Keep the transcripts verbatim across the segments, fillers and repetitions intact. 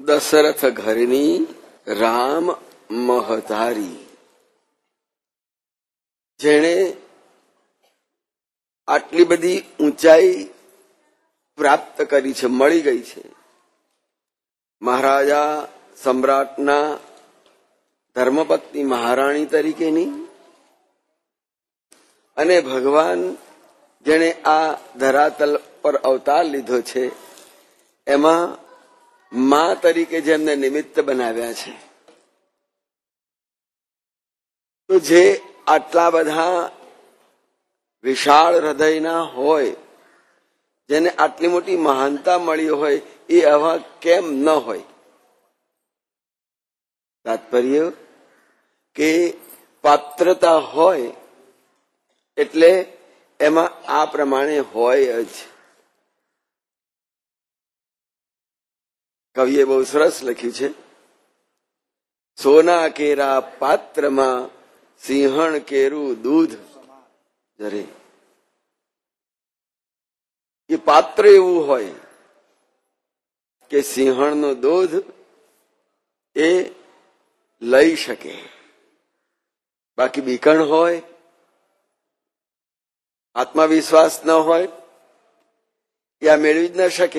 દશરથ ઘરની રામ મહતારી, જેણે આટલી બધી ઊંચાઈ પ્રાપ્ત કરી છે, મળી ગઈ છે. મહારાજા સમ્રાટના ધર્મપત્ની મહારાણી તરીકેની, અને ભગવાન જેણે આ ધરાતલ પર અવતાર લીધો છે એમાં મા તરીકે જેમને નિમિત્ત બનાવ્યા છે. તો જે આટલા બધા વિશાળ હૃદયના હોય, જેને આટલી મોટી મહાનતા મળી હોય, એ આવા કેમ ન હોય? તાત્પર્ય કે પાત્રતા હોય એટલે એમાં આ પ્રમાણે હોય જ. કવિએ બહુ સરસ લખ્યું છે, સોના કેરા પાત્રમાં સિંહણ કેરું દૂધ જરે. એ પાત્ર એવું હોય કે સિંહણનું દૂધ એ લઈ શકે, બાકી બીકણ હોય, આત્મવિશ્વાસ ન હોય, એ આ મેળવી જ ન શકે.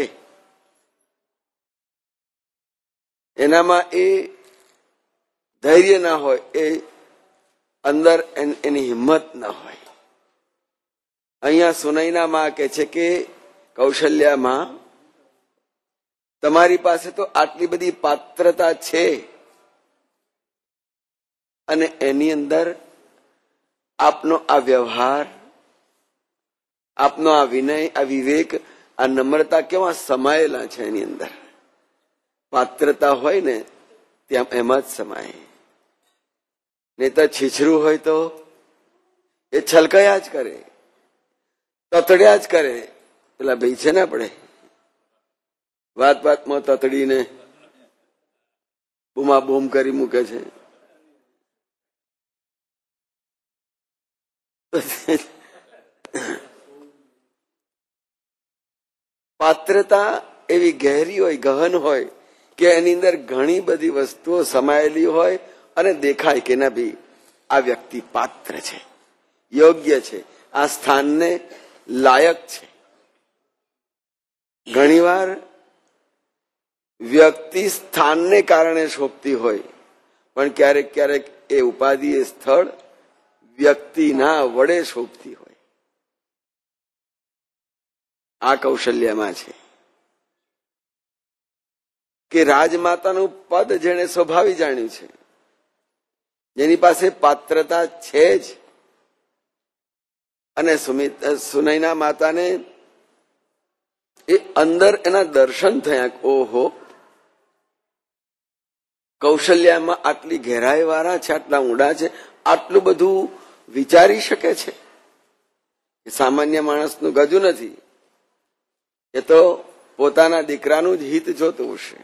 એનામાં એ ધૈર્ય ના હોય, એ અંદર એની હિંમત ના હોય. અહીંયા સુનૈના માં કે છે કે કૌશલ્યામાં તમારી પાસે તો આટલી બધી પાત્રતા છે, અને એની અંદર આપનો આ વ્યવહાર, આપનો આ વિનય, આ વિવેક, આ નમ્રતા કેવા સમાયેલા છે એની અંદર. પાત્રતા હોય ને ત્યાં એમાં જ સમાય. નહીં તો છીછરું હોય તો એ છલકાયા જ કરે, તતડ્યા જ કરે. પેલા ભાઈ છે ને આપણે વાત વાતમાં તતડીને બૂમા બૂમ કરી મૂકે છે. પાત્રતા એવી ગહેરી હોય, ગહન હોય કે એની અંદર ઘણી બધી વસ્તુઓ સમાયેલી હોય, અને દેખાય કે ના ભાઈ આ વ્યક્તિ પાત્ર છે, યોગ્ય છે, આ સ્થાનને લાયક છે. ઘણીવાર વ્યક્તિ સ્થાનને કારણે શોભતી હોય, પણ ક્યારેક ક્યારેક એ ઉપાધિ, એ સ્થળ વ્યક્તિના વડે શોભતી હોય. આ કૌશલ્યમાં છે કે રાજમાતાનું પદ જેણે સ્વભાવી જાણ્યું છે, જેની પાસે પાત્રતા છે જ, અને સુનૈના માતાને એ અંદર એના દર્શન થયા. ઓહો, કૌશલ્યામાં આટલી ગહેરાઈ વાળા છે, આટલા ઊંડા છે, આટલું બધું વિચારી શકે છે. સામાન્ય માણસનું ગજુ નથી, એ તો પોતાના દીકરાનું જ હિત જોતું હશે.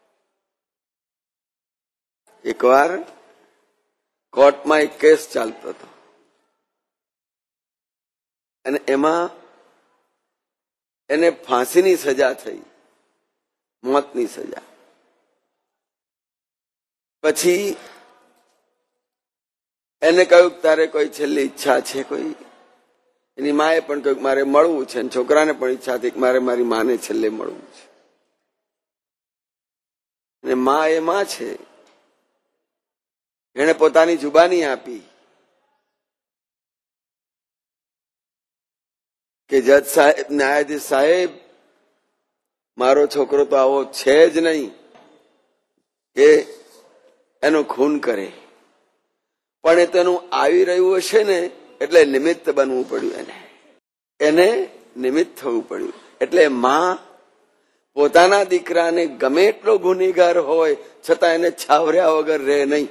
એકવાર કોર્ટમાં એક કેસ ચાલતો હતો, અને એમાં એને ફાંસીની સજા થઈ, મોતની સજા. પછી એને કહ્યું તારે કોઈ છેલ્લી ઈચ્છા છે કોઈ? એની માએ પણ કહ્યું મારે મળવું છે, અને છોકરાને પણ ઈચ્છા હતી કે મારે મારી માને છેલ્લે મળવું છે. અને મા એ માં છે, એને પોતાની જુબાની આપી કે જજ સાહેબ, ન્યાયાધીશ સાહેબ, મારો છોકરો તો આવો છે જ નહીં કે એનું ખૂન કરે, પણ એ તેનું આવી રહ્યું હશે ને એટલે નિમિત્ત બનવું પડ્યું, એને એને નિમિત્ત થવું પડ્યું. એટલે માં પોતાના દીકરાને ગમે એટલો ગુનેગાર હોય છતાં એને છાવર્યા વગર રહે નહીં.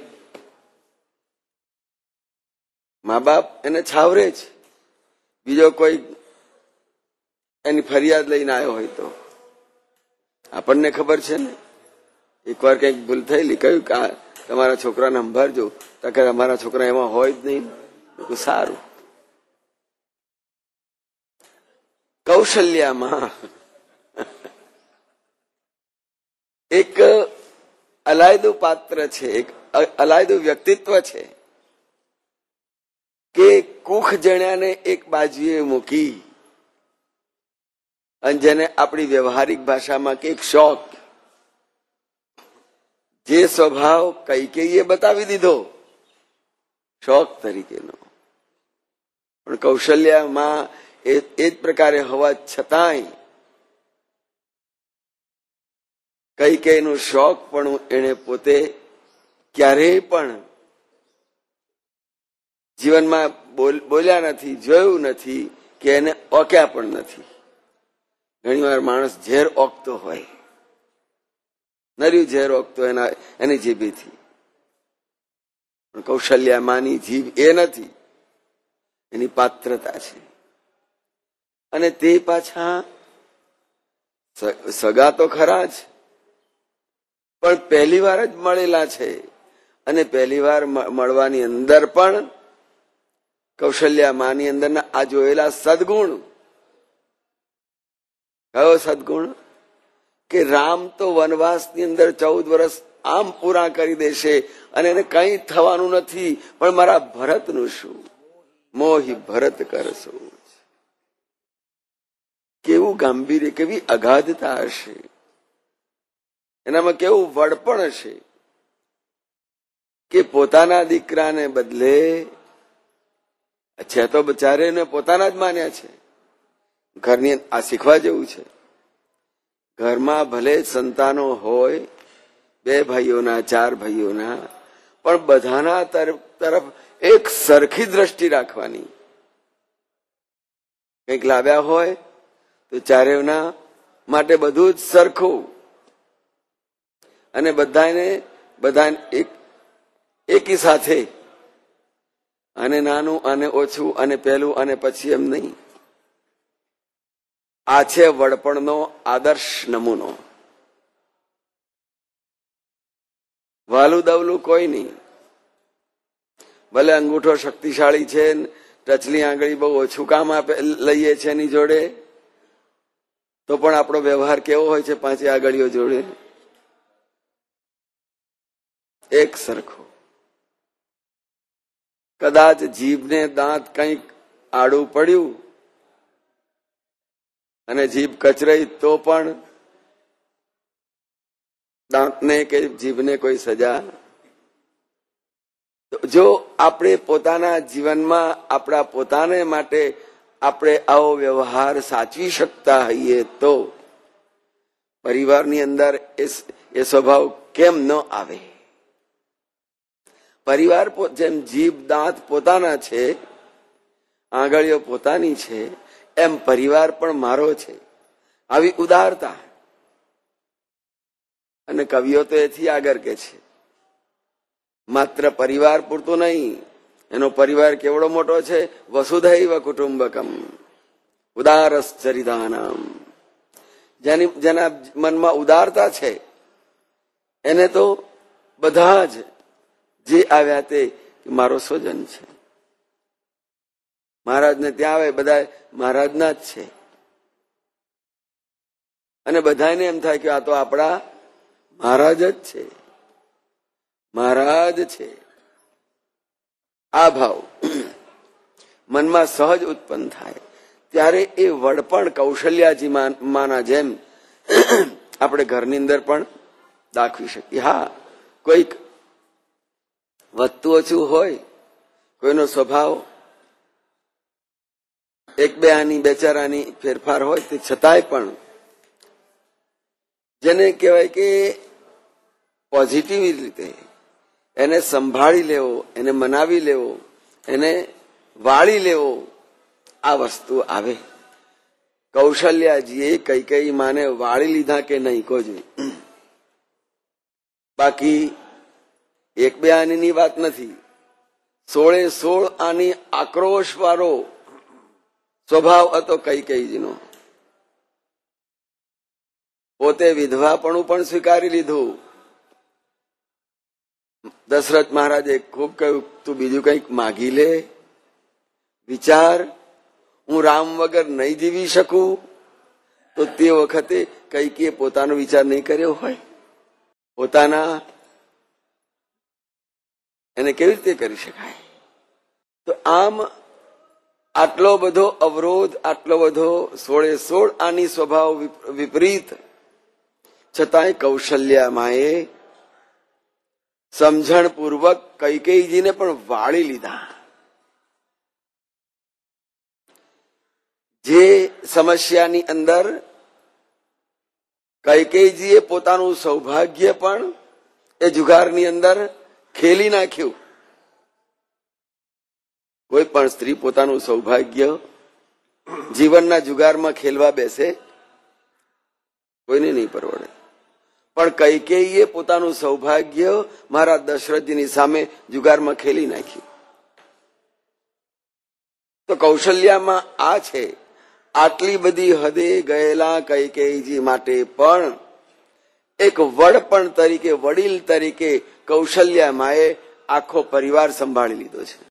મા બાપ એને છાવરે જ. બીજો કોઈ એની ફરિયાદ લઈને આવ્યો હોય તો આપણને ખબર છે ને, એકવાર કઈક ભૂલ થયેલી, કહ્યું કે તમારા છોકરાને સંભાળજો, તો કે અમારા છોકરા એમાં હોય જ નહીં. સારું. કૌશલ્યામાં એક અલાયદું પાત્ર છે, એક અલાયદું વ્યક્તિત્વ છે કે કુખ જણ્યાને એક બાજુએ મૂકી અને જેને આપણી વ્યવહારિક ભાષામાં કે શોખ, જે સ્વભાવ કૈકેયીએ બતાવી દીધો શોખ તરીકેનો, પણ કૌશલ્યામાં એ જ પ્રકારે હોવા છતાંય કૈકેયીનું શોખ પણ એને પોતે ક્યારેય પણ જીવનમાં બોલ્યા નથી, જોયું નથી કે એને ઓક્યા પણ નથી. ઘણી વાર માણસ ઝેર ઓકતો હોય, નર્યું ઝેર ઓકતો એના એની જીભીથી, પણ કૌશલ્યામાંની જીભ એ નથી, એની પાત્રતા છે. અને તે પાછા સગા તો ખરા જ, પણ પહેલી વાર જ મળેલા છે. અને પહેલી વાર મળવાની અંદર પણ કૌશલ્યામાંની અંદરના આ જોયેલા સદગુણ, કયો સદગુણ કે રામ તો વનવાસની અંદર ચૌદ વર્ષ આમ પૂરા કરી દેશે અને એને કઈ થવાનું નથી, પણ મારા ભરતનું શું, મોહી ભરત કરશો. કેવું ગાંભીર્ય, કેવી અગાધતા હશે એનામાં, કેવું વડપણ હશે કે પોતાના દીકરાને બદલે છે તો બચારે ને પોતાના જ માન્યા છે. ઘરની આ શીખવા જેવું છે. ઘરમાં ભલે સંતાનો હોય, બે ભાઈઓના, ચાર ભાઈઓના, પણ બધાના તરફ તરફ એક સરખી દ્રષ્ટિ રાખવાની. કંઈક લાવ્યા હોય તો ચારેયના માટે બધું જ સરખું, અને બધાને બધા એક એકી સાથે, અને નાનું અને ઓછું અને પહેલું અને પછી એમ નહીં. આ છે વડપણનો આદર્શ નમૂનો. વાલું દવલું કોઈ નહીં. ભલે અંગૂઠો શક્તિશાળી છે, ટચલી આંગળી બહુ ઓછું કામ આપે લઈએ છે એની જોડે, તો પણ આપણો વ્યવહાર કેવો હોય છે પાંચે આંગળીઓ જોડે એક સરખો. કદાચ જીભને દાંત કંઈક આડું પડ્યું અને જીભ કચરાઈ તો પણ દાંતને કે જીભને કોઈ સજા. જો આપણે પોતાના જીવનમાં આપણા પોતાને માટે આપણે આવો વ્યવહાર સાચવી શકતા હોઈએ તો પરિવારની અંદર એ સ્વભાવ કેમ ન આવે? પરિવાર જેમ જીભ દાંત પોતાના છે, આંગળીઓ પોતાની છે, એમ પરિવાર પણ મારો છે. આવી ઉદારતા. અને કવિઓ તો એથી આગળ કે છે, માત્ર પરિવાર પૂરતું નહીં, એનો પરિવાર કેવડો મોટો છે, વસુધૈવ કુટુંબકમ ઉદારશ્ચરિતાનામ. જેની જેના મનમાં ઉદારતા છે એને તો બધા જ જે આવ્યા તે મારો સ્વજન છે. મહારાજને ત્યાં આવે બધા મહારાજના જ છે, અને બધાને એમ થાય કે આ તો આપણા મહારાજ જ છે, મહારાજ છે. આ ભાવ મનમાં સહજ ઉત્પન્ન થાય ત્યારે એ વડપણ કૌશલ્યાજી માના જેમ આપણે ઘરની અંદર પણ દાખવી શકીએ. હા, કોઈક વધતું ઓછું હોય, કોઈનો સ્વભાવ એક બે આની બેચારાની ફેરફાર હોય, તે છતાંય પણ જેને કહેવાય કે પોઝિટિવ રીતે એને સંભાળી લેવો, એને મનાવી લેવો, એને વાળી લેવો, આ વસ્તુ આવે. કૌશલ્યાજીએ કઈ કઈ માને વાળી લીધા કે નહીં કો જોઈ. બાકી એક બે આની વાત નથી, સોળે સોળ આની આક્રોશ વાળો સ્વભાવ હતો કૈકેયીનો. પોતે વિધવાપણું પણ સ્વીકારી લીધું. દશરથ મહારાજે ખૂબ કહ્યું, તું બીજું કંઈક માગી લે, વિચાર, હું રામ વગર નહીં જીવી શકું. તો તે વખતે કૈકેયીએ પોતાનો વિચાર નહીં કર્યો હોય, પોતાના એને કેવી રીતે કરી શકાય? તો આમ આટલો બધો અવરોધ, આટલો બધો સોળે સોળ આની સ્વભાવ વિપરીત છતાંય કૌશલ્યામાએ સમજણપૂર્વક કૈકેયીજીને પણ વાળી લીધા. જે સમસ્યાની અંદર કૈકેયીજીએ પોતાનું સૌભાગ્ય પણ એ જુગારની અંદર ખેલી નાખ્યું. કોઈ પણ સ્ત્રી પોતાનું સૌભાગ્ય જીવનના જુગારમાં ખેલવા બેસે, કોઈને નહીં પરવડે. પણ કૈકેયીએ પોતાનું સૌભાગ્ય મહારાજ દશરથજીની સામે જુગારમાં ખેલી નાખ્યું. તો કૌશલ્યામાં આ છે. આટલી બધી હદે ગયેલા કૈકેયીજી માટે પણ એક વડપણ તરીકે, વડીલ તરીકે કૌશલ્યામાએ આખો પરિવાર સંભાળી લીધો છે.